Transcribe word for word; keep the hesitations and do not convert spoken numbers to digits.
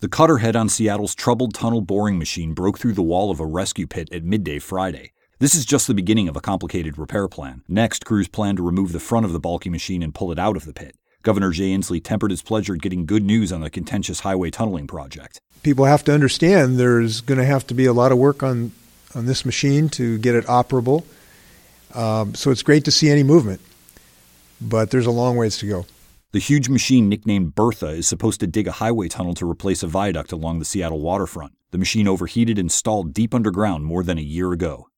The cutter head on Seattle's troubled tunnel boring machine broke through the wall of a rescue pit at midday Friday. This is just the beginning of a complicated repair plan. Next, crews plan to remove the front of the bulky machine and pull it out of the pit. Governor Jay Inslee tempered his pleasure at getting good news on the contentious highway tunneling project. People have to understand there's going to have to be a lot of work on, on this machine to get it operable. Um, so it's great to see any movement, but there's a long ways to go. The huge machine nicknamed Bertha is supposed to dig a highway tunnel to replace a viaduct along the Seattle waterfront. The machine overheated and stalled deep underground more than a year ago.